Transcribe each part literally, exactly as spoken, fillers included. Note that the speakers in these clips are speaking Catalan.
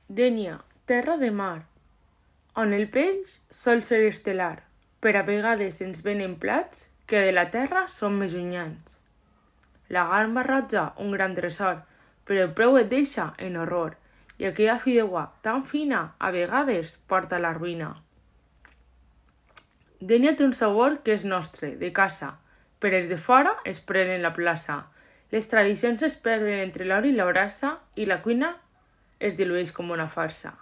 Dénia, terra de mar, on el peix sol ser estel·lar, però a vegades ens venen plats que de la terra són més llunyans. La gamba roja, un gran tresor, però el preu et deixa en horror, i aquella fideuà tan fina a vegades porta a la ruïna. Dénia té un sabor que és nostre, de casa, però els de fora es prenen la plaça. Les tradicions es perden entre l'or i la brasa i la cuina es dilueix com una farsa.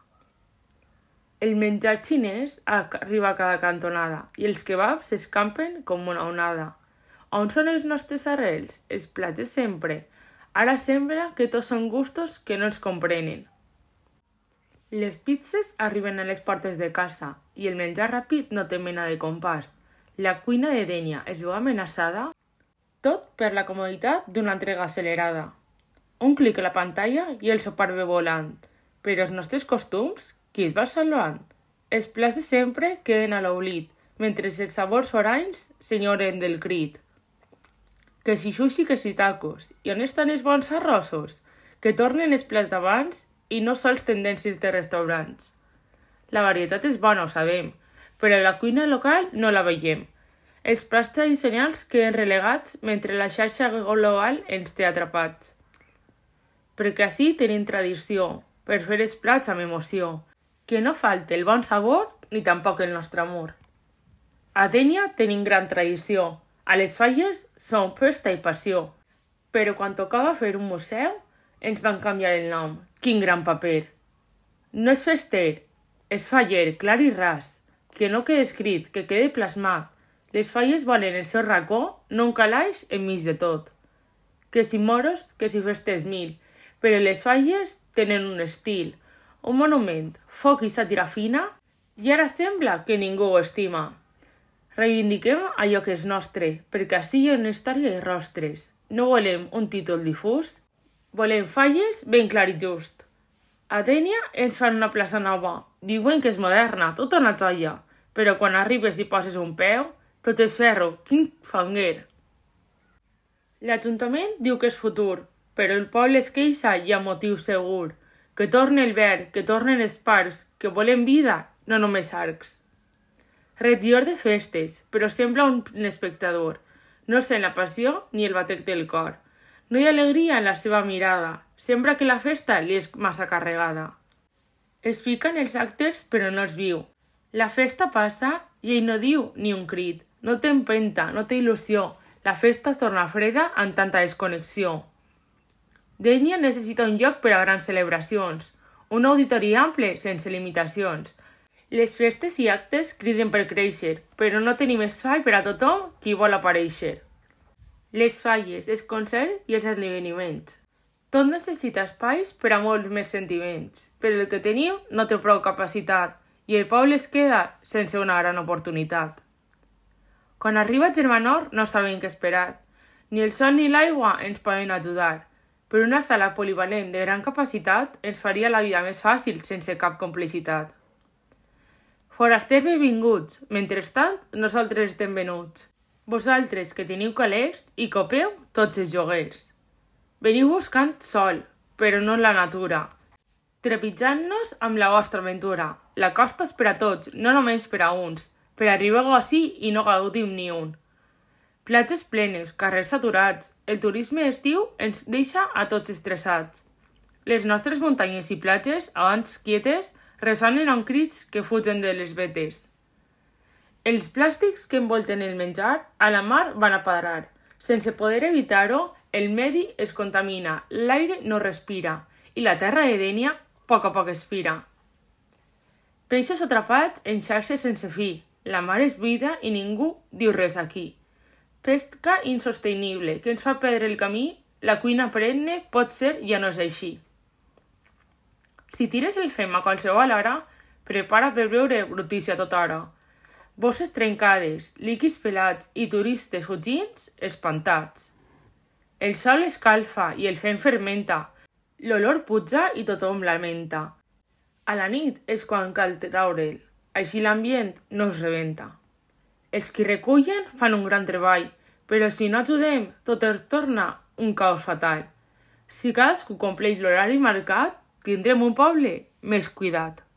El menjar xinès arriba a cada cantonada i els kebabs s'escampen com una onada. On són els nostres arrels? Els plats de sempre. Ara sembla que tots són gustos que no els comprenen. Les pizzas arriben a les portes de casa i el menjar ràpid no té mena de compàs. La cuina de Dénia es veu amenaçada, tot per la comoditat d'una entrega accelerada. Un clic a la pantalla i el sopar ve volant. Però els nostres costums, qui es va salvant? Els plats de sempre queden a l'oblit, mentre els sabors foranys s'enyoren del crit. Que si sushi, que si tacos. I on estan els bons arrossos? Que tornen els plats d'abans i no sols tendències de restaurants. La varietat és bona, ho sabem, però la cuina local no la veiem. Els plats tradicionals queden relegats mentre la xarxa global ens té atrapats. Perquè ací tenim tradició, per fer els plats amb emoció, que no falta el bon sabor ni tampoc el nostre amor. A Dénia tenim gran tradició, a les falles són festa i passió, però quan tocava fer un museu ens van canviar el nom. Quin gran paper! No és fester, és faller, clar i ras, que no quede escrit, que quede plasmat. Les falles volen el seu racó, no un calaix enmig de tot. Que si moros, que si festes mil, però les falles tenen un estil, un monument, foc i sàtira fina, i ara sembla que ningú ho estima. Reivindiquem allò que és nostre, perquè ací hi ha una història i rostres. No volem un títol difús, volem falles ben clar i just. A Dénia ens fan una plaça nova, diuen que és moderna, tota una joia, però quan arribes i poses un peu, tot és ferro, quin fanguer. L'Ajuntament diu que és futur, però el poble es queixa i ha motiu segur. Que torni el verd, que tornen els parcs, que volem vida, no només arcs. Regidor de festes, però sembla un espectador. No sent la passió ni el batec del cor. No hi ha alegria en la seva mirada. Sembla que la festa li és massa carregada. Es fica en els actes, però no els viu. La festa passa i ell no diu ni un crit. No té empenta, no té il·lusió. La festa es torna freda amb tanta desconnexió. Dénia necessita un lloc per a grans celebracions, un auditori ample sense limitacions. Les festes i actes criden per créixer, però no tenim espai per a tothom qui vol aparèixer. Les falles, els concerts i els esdeveniments. Tot necessita espais per a molts més sentiments, però el que teniu no té prou capacitat i el poble es queda sense una gran oportunitat. Quan arriba Germanor no sabem què esperar. Ni el sol ni l'aigua ens poden ajudar, però una sala polivalent de gran capacitat ens faria la vida més fàcil sense cap complicitat. Forasters benvinguts, mentrestant nosaltres estem venuts. Vosaltres que teniu calés i copeu tots els lloguers. Veniu buscant sol, però no la natura, trepitjant-nos amb la vostra aventura. La costa és per a tots, no només per a uns, però arribeu ací i no gaudim ni un. Platges plenes, carrers saturats, el turisme d'estiu ens deixa a tots estressats. Les nostres muntanyes i platges, abans quietes, ressonen amb crits que fugen de les vetes. Els plàstics que envolten el menjar a la mar van a parar. Sense poder evitar-ho, el medi es contamina, l'aire no respira i la terra de Dénia a poc a poc expira. Peixos atrapats en xarxes sense fi, la mar és buida i ningú diu res aquí. Pesca insostenible que ens fa perdre el camí, la cuina perenne pot ser ja no és així. Si tires el fem a qualsevol hora, prepara per veure brutícia tota hora. Bosses trencades, líquids pelats i turistes fugins espantats. El sol escalfa i el fem fermenta, l'olor puja i tothom lamenta. A la nit és quan cal traure'l, així l'ambient no es rebenta. Els qui recullen fan un gran treball, però si no ajudem, tot es torna un caos fatal. Si cadascú compleix l'horari marcat, tindrem un poble més cuidat.